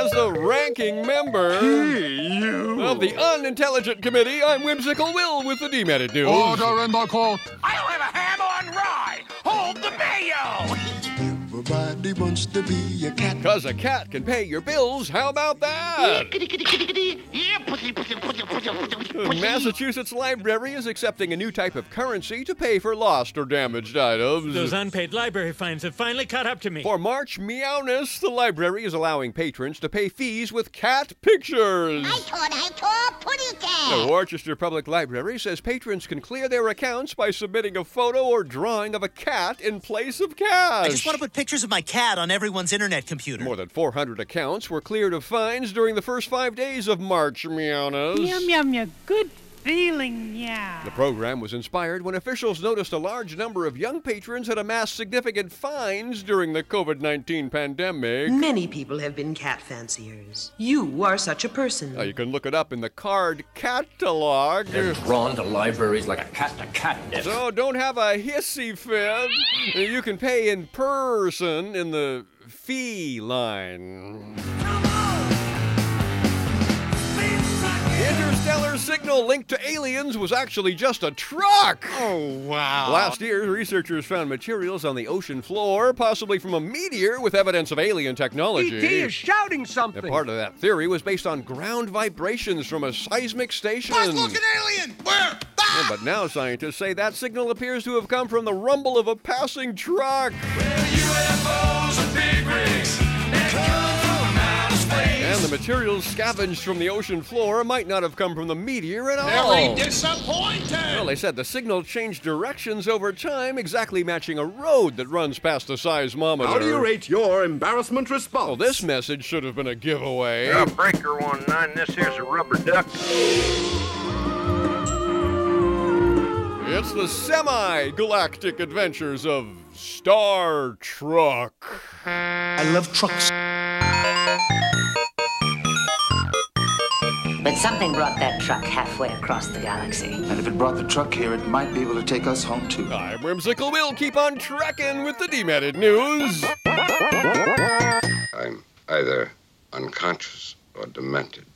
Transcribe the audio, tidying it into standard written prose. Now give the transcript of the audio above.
As the ranking member of the Unintelligent Committee, I'm Whimsical Will with the D-Matted News. Order in the court. I'll have a ham on rye. Hold the mayo. Everybody wants to be a cat. 'Cause a cat can pay your bills, how about that? Yeah, pussy. The Massachusetts Library is accepting a new type of currency to pay for lost or damaged items. Those unpaid library fines have finally caught up to me. For March Meowness, the library is allowing patrons to pay fees with cat pictures. I thought, putty cat. The Worcester Public Library says patrons can clear their accounts by submitting a photo or drawing of a cat in place of cash. I just want to put pictures of my cat on everyone's internet computer. More than 400 accounts were cleared of fines during the first 5 days of March Meowness. Yum, yum, yum. Good feeling, yeah. The program was inspired when officials noticed a large number of young patrons had amassed significant fines during the COVID-19 pandemic. Many people have been cat fanciers. You are such a person. Now, you can look it up in the card catalog. They're drawn to libraries like a cat to catnip. So don't have a hissy fit. You can pay in person in the fee line. Interstellar signal linked to aliens was actually just a truck. Oh, wow. Last year, researchers found materials on the ocean floor, possibly from a meteor with evidence of alien technology. E.T. is shouting something. And part of that theory was based on ground vibrations from a seismic station. Look, an alien! Where? Yeah, but now scientists say that signal appears to have come from the rumble of a passing truck. UFOs and big rigs. And the materials scavenged from the ocean floor might not have come from the meteor at all. Very disappointed. Well, they said the signal changed directions over time, exactly matching a road that runs past the seismometer. How do you rate your embarrassment response? Well, this message should have been a giveaway. Breaker 19, this here's a rubber duck. It's the semi-galactic adventures of Star Trek. I love trucks. But something brought that truck halfway across the galaxy. And if it brought the truck here, it might be able to take us home, too. I'm Whimsical Will. Keep on trekking with the D-Matted News. I'm either unconscious or demented.